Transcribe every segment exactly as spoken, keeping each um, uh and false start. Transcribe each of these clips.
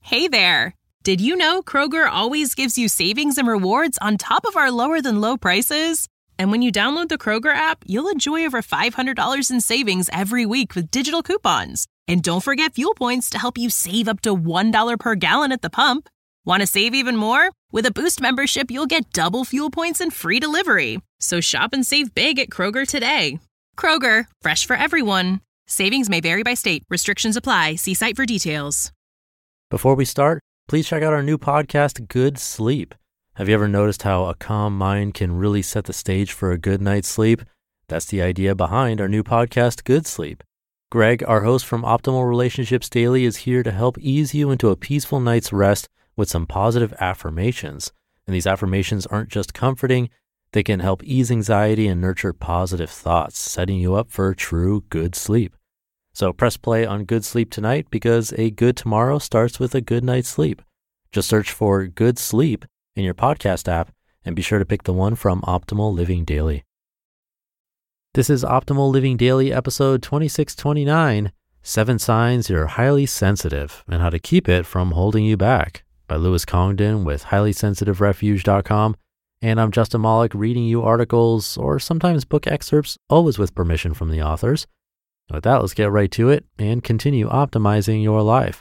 Hey there! Did you know Kroger always gives you savings and rewards on top of our lower-than-low prices? And when you download the Kroger app, you'll enjoy over five hundred dollars in savings every week with digital coupons. And don't forget fuel points to help you save up to one dollar per gallon at the pump. Want to save even more? With a Boost membership, you'll get double fuel points and free delivery. So shop and save big at Kroger today. Kroger, fresh for everyone. Savings may vary by state. Restrictions apply. See site for details. Before we start, please check out our new podcast, Good Sleep. Have you ever noticed how a calm mind can really set the stage for a good night's sleep? That's the idea behind our new podcast, Good Sleep. Greg, our host from Optimal Relationships Daily, is here to help ease you into a peaceful night's rest with some positive affirmations. And these affirmations aren't just comforting, they can help ease anxiety and nurture positive thoughts, setting you up for true good sleep. So press play on Good Sleep tonight because a good tomorrow starts with a good night's sleep. Just search for Good Sleep in your podcast app and be sure to pick the one from Optimal Living Daily. This is Optimal Living Daily episode twenty-six twenty-nine, Seven Signs You're Highly Sensitive and How to Keep It from Holding You Back by Lewis Congdon with highly sensitive refuge dot com. And I'm Justin Malik reading you articles or sometimes book excerpts, always with permission from the authors. With that, let's get right to it and continue optimizing your life.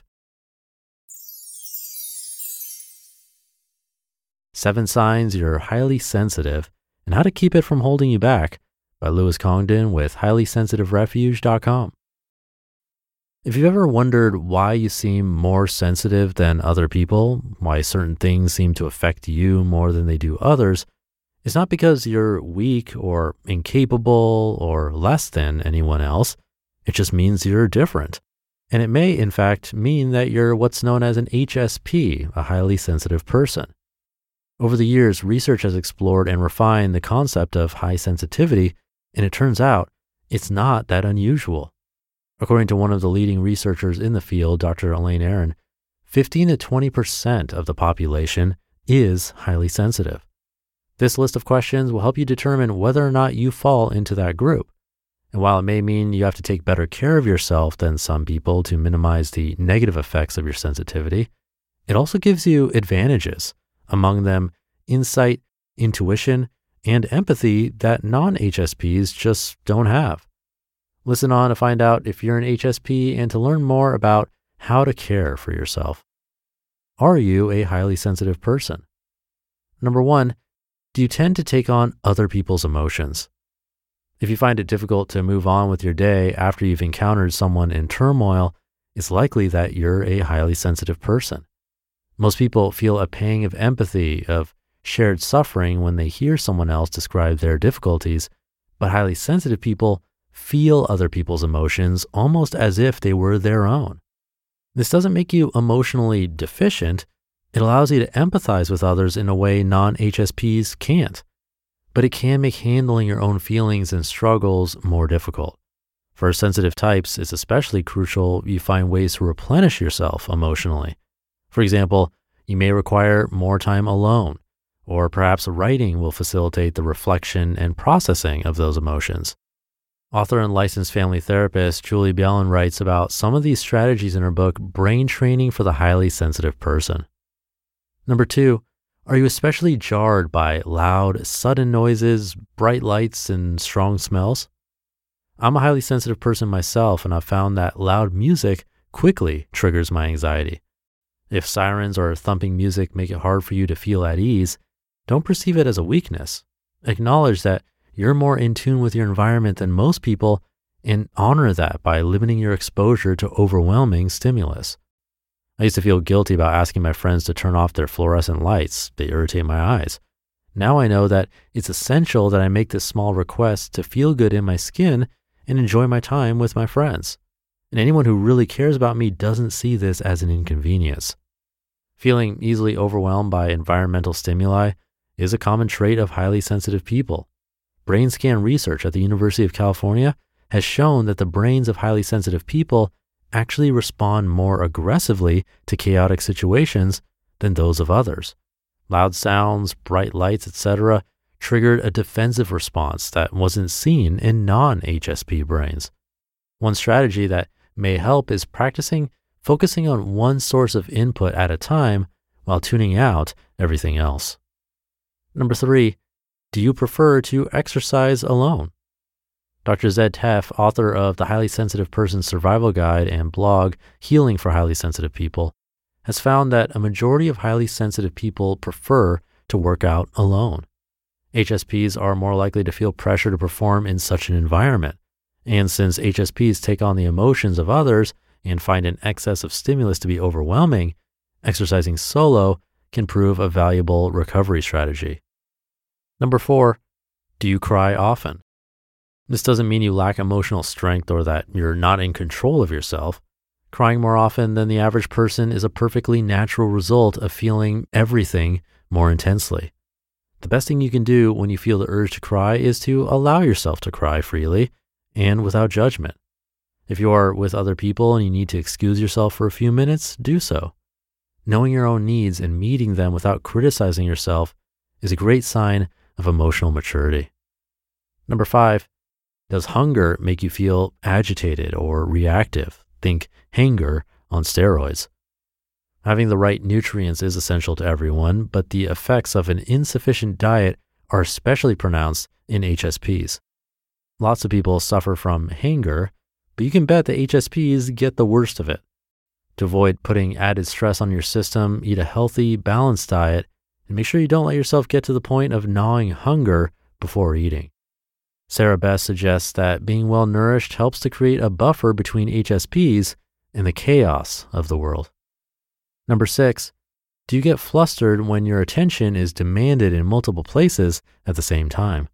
Seven Signs You're Highly Sensitive and How to Keep It from Holding You Back by Lewis Congdon with highly sensitive refuge dot com. If you've ever wondered why you seem more sensitive than other people, why certain things seem to affect you more than they do others, it's not because you're weak or incapable or less than anyone else. It just means you're different. And it may, in fact, mean that you're what's known as an H S P, a highly sensitive person. Over the years, research has explored and refined the concept of high sensitivity, and it turns out it's not that unusual. According to one of the leading researchers in the field, Doctor Elaine Aron, fifteen to twenty percent of the population is highly sensitive. This list of questions will help you determine whether or not you fall into that group. And while it may mean you have to take better care of yourself than some people to minimize the negative effects of your sensitivity, it also gives you advantages, among them insight, intuition, and empathy that non-H S Ps just don't have. Listen on to find out if you're an H S P and to learn more about how to care for yourself. Are you a highly sensitive person? Number one, do you tend to take on other people's emotions? If you find it difficult to move on with your day after you've encountered someone in turmoil, it's likely that you're a highly sensitive person. Most people feel a pang of empathy, of shared suffering when they hear someone else describe their difficulties, but highly sensitive people feel other people's emotions almost as if they were their own. This doesn't make you emotionally deficient. It allows you to empathize with others in a way non-H S Ps can't. But it can make handling your own feelings and struggles more difficult. For sensitive types, it's especially crucial you find ways to replenish yourself emotionally. For example, you may require more time alone, or perhaps writing will facilitate the reflection and processing of those emotions. Author and licensed family therapist Julie Bielen writes about some of these strategies in her book, Brain Training for the Highly Sensitive Person. Number two, are you especially jarred by loud, sudden noises, bright lights, and strong smells? I'm a highly sensitive person myself, and I've found that loud music quickly triggers my anxiety. If sirens or thumping music make it hard for you to feel at ease, don't perceive it as a weakness. Acknowledge that you're more in tune with your environment than most people, and honor that by limiting your exposure to overwhelming stimulus. I used to feel guilty about asking my friends to turn off their fluorescent lights. They irritate my eyes. Now I know that it's essential that I make this small request to feel good in my skin and enjoy my time with my friends. And anyone who really cares about me doesn't see this as an inconvenience. Feeling easily overwhelmed by environmental stimuli is a common trait of highly sensitive people. Brain scan research at the University of California has shown that the brains of highly sensitive people actually respond more aggressively to chaotic situations than those of others. Loud sounds, bright lights, et cetera triggered a defensive response that wasn't seen in non-H S P brains. One strategy that may help is practicing focusing on one source of input at a time while tuning out everything else. Number three, do you prefer to exercise alone? Doctor Zed Tef, author of the Highly Sensitive Person Survival Guide and blog Healing for Highly Sensitive People, has found that a majority of highly sensitive people prefer to work out alone. H S Ps are more likely to feel pressure to perform in such an environment. And since H S Ps take on the emotions of others and find an excess of stimulus to be overwhelming, exercising solo can prove a valuable recovery strategy. Number four, do you cry often? This doesn't mean you lack emotional strength or that you're not in control of yourself. Crying more often than the average person is a perfectly natural result of feeling everything more intensely. The best thing you can do when you feel the urge to cry is to allow yourself to cry freely and without judgment. If you are with other people and you need to excuse yourself for a few minutes, do so. Knowing your own needs and meeting them without criticizing yourself is a great sign of emotional maturity. Number five, does hunger make you feel agitated or reactive? Think hanger on steroids. Having the right nutrients is essential to everyone, but the effects of an insufficient diet are especially pronounced in H S Ps. Lots of people suffer from hanger, but you can bet the H S Ps get the worst of it. To avoid putting added stress on your system, eat a healthy, balanced diet, and make sure you don't let yourself get to the point of gnawing hunger before eating. Sarah Beth suggests that being well nourished helps to create a buffer between H S Ps and the chaos of the world. Number six, do you get flustered when your attention is demanded in multiple places at the same time?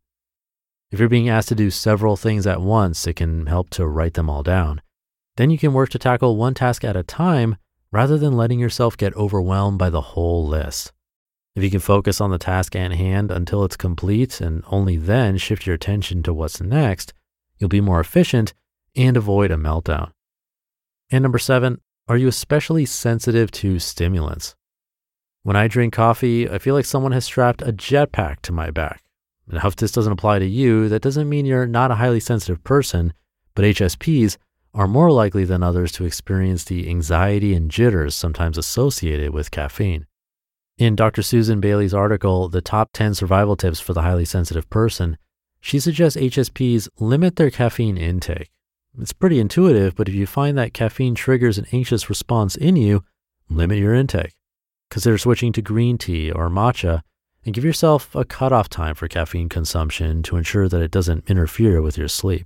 If you're being asked to do several things at once, it can help to write them all down. Then you can work to tackle one task at a time rather than letting yourself get overwhelmed by the whole list. If you can focus on the task at hand until it's complete and only then shift your attention to what's next, you'll be more efficient and avoid a meltdown. And number seven, are you especially sensitive to stimulants? When I drink coffee, I feel like someone has strapped a jetpack to my back. Now, if this doesn't apply to you, that doesn't mean you're not a highly sensitive person, but H S Ps are more likely than others to experience the anxiety and jitters sometimes associated with caffeine. In Doctor Susan Bailey's article, The Top ten Survival Tips for the Highly Sensitive Person, she suggests H S Ps limit their caffeine intake. It's pretty intuitive, but if you find that caffeine triggers an anxious response in you, limit your intake. Consider switching to green tea or matcha and give yourself a cutoff time for caffeine consumption to ensure that it doesn't interfere with your sleep.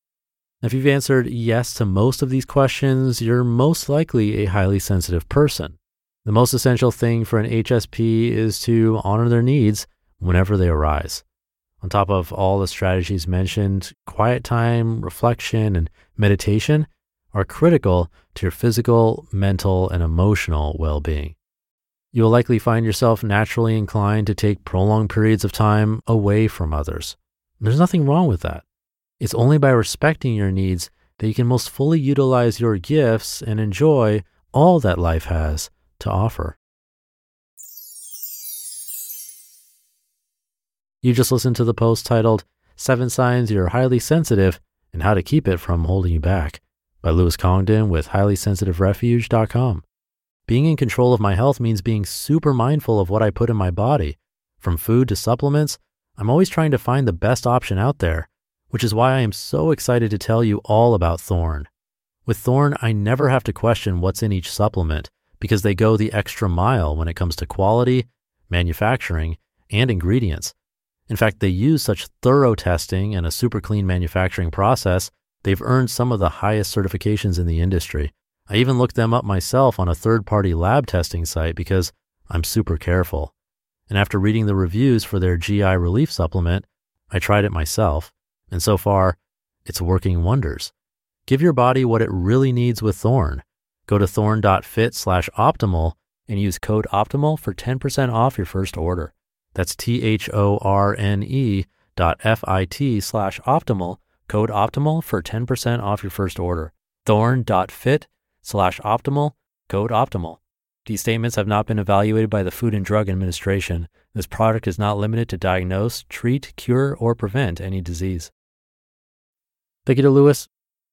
If you've answered yes to most of these questions, you're most likely a highly sensitive person. The most essential thing for an H S P is to honor their needs whenever they arise. On top of all the strategies mentioned, quiet time, reflection, and meditation are critical to your physical, mental, and emotional well-being. You will likely find yourself naturally inclined to take prolonged periods of time away from others. There's nothing wrong with that. It's only by respecting your needs that you can most fully utilize your gifts and enjoy all that life has to offer. You just listened to the post titled Seven Signs You're Highly Sensitive and How to Keep It from Holding You Back by Lewis Congdon with highly sensitive refuge dot com. Being in control of my health means being super mindful of what I put in my body. From food to supplements, I'm always trying to find the best option out there, which is why I am so excited to tell you all about Thorne. With Thorne, I never have to question what's in each supplement because they go the extra mile when it comes to quality, manufacturing, and ingredients. In fact, they use such thorough testing and a super clean manufacturing process, they've earned some of the highest certifications in the industry. I even looked them up myself on a third-party lab testing site because I'm super careful. And after reading the reviews for their G I relief supplement, I tried it myself. And so far, it's working wonders. Give your body what it really needs with Thorne. Go to thorne.fit slash optimal and use code OPTIMAL for ten percent off your first order. That's T-H-O-R-N-E dot F-I-T slash optimal, code OPTIMAL for ten percent off your first order. Thorne.fit slash optimal, code OPTIMAL. These statements have not been evaluated by the Food and Drug Administration. This product is not limited to diagnose, treat, cure, or prevent any disease. Thank you to Lewis.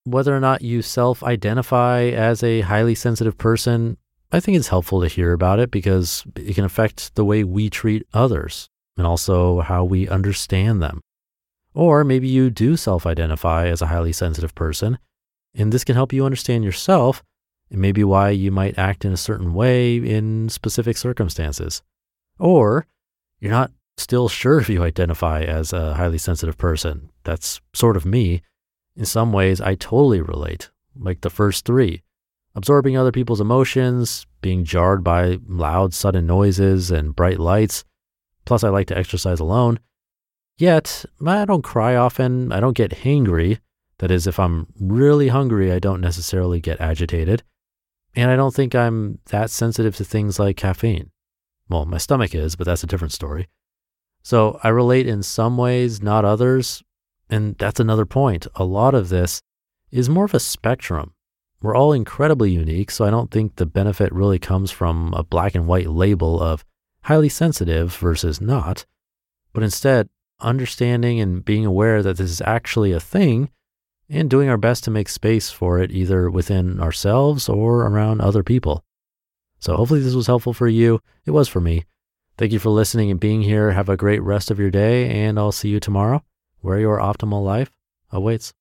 whether or not you self-identify as a highly sensitive person, I think it's helpful to hear about it because it can affect the way we treat others and also how we understand them. Or maybe you do self-identify as a highly sensitive person, and this can help you understand yourself and maybe why you might act in a certain way in specific circumstances. Or you're not still sure if you identify as a highly sensitive person. That's sort of me. In some ways, I totally relate, like the first three. Absorbing other people's emotions, being jarred by loud, sudden noises and bright lights. Plus, I like to exercise alone. Yet, I don't cry often. I don't get hangry. That is, if I'm really hungry, I don't necessarily get agitated. And I don't think I'm that sensitive to things like caffeine. Well, my stomach is, but that's a different story. So I relate in some ways, not others. And that's another point. A lot of this is more of a spectrum. We're all incredibly unique, so I don't think the benefit really comes from a black and white label of highly sensitive versus not, but instead understanding and being aware that this is actually a thing and doing our best to make space for it either within ourselves or around other people. So hopefully this was helpful for you. It was for me. Thank you for listening and being here. Have a great rest of your day, and I'll see you tomorrow, where your optimal life awaits.